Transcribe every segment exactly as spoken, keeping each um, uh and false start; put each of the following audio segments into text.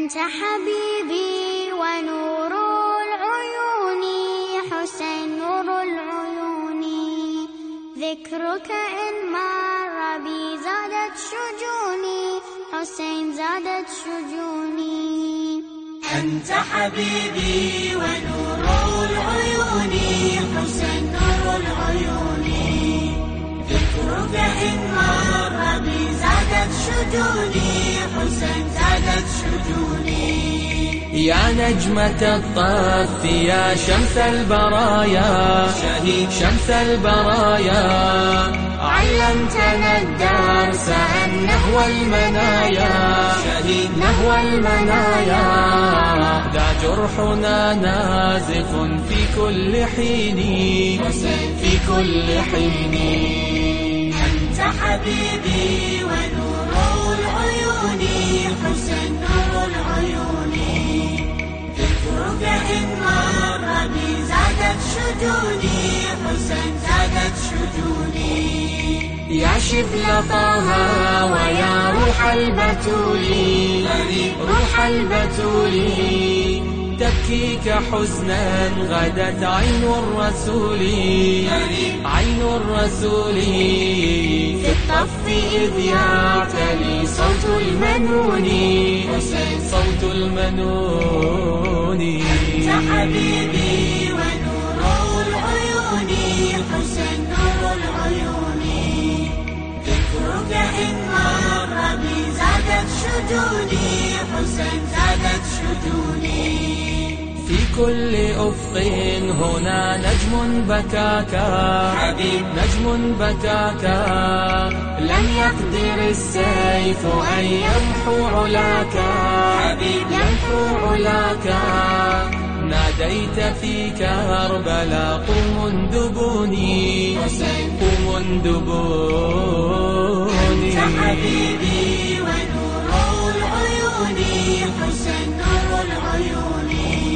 أنت حبيبي ونور العيون، حسين نور العيون. ذكرك إن مر بي زادت شجوني، حسين زادت شجوني. أنت حبيبي ونور العيون، حسين نور العيون. ذكرك إن مر بي زادت شجوني، حسين زادت شجوني. يا نجمة الطف يا شمس البرايا، شهيد شمس البرايا. علمتنا الدرس أن نهوى المنايا، شهيد نهوى المنايا. ذا جرحنا نازف في كل حين، في كل حين. أنت حبيبي ونور العيون، حسين نور العيون. ذكرك إن مر بي زادت شجوني، حسين زادت شجوني. يا شبل طه ويا روح البتول، روح البتول. تبكيك حزنا غدت عين الرسول، عين الرسول. في الطف إذ يعتلي صوت المنون، صوت المنون. أنت حبيبي ونور العيون، حسين نور العيون. ذكرك إن مر بي زادت شجوني، حسين زادت شجوني. في كل أفق هنا نجم بكاكا، حبيب نجم بكاكا. لم يقدر السيف أن يمحو علاكا، حبيب يمحو علاكا. ناديت في كربلاء قوم اندبوني، قوم اندبوني. أنت حبيبي ونور العيون، حسين نور العيون.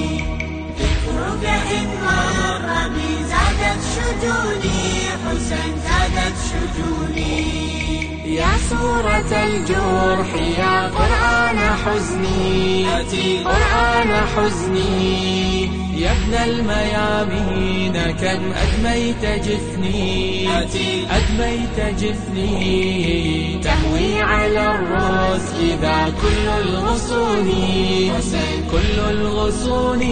ذكرك إن مر بي زادت شجوني، حسين زادت شجوني. يا سورة الجرح يا قرآن حزني، قرآن حزني. يا ابن الميامين كم أدميت جفني، أدميت جفني. تهوي على الرأس إذا كل الغصون، كل الغصون.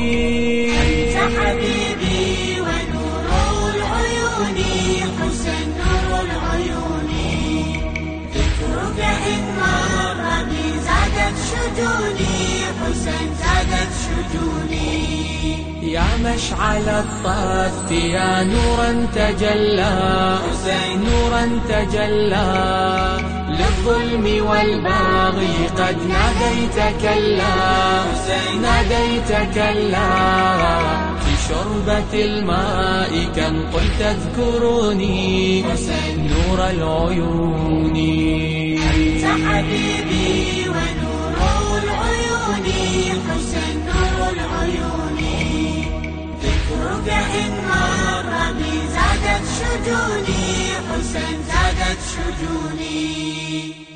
أنت حبيبي ونور العيون، حسين نور العيون. ذكرك إن مر بي زادت شجوني، حسين زادت شجوني. يا مشعل الطف يا نورا تجلى، حسين نورا تجلى. للظلم والباغي قد ناديت كلا، حسين ناديت كلا. في شربة الماء كم قلت اذكروني، نور العيون. أنت حبيبي ونور العيون، حسين نور العيون. ذكرك إن مر بي زادت شجوني، حسين زادت شجوني.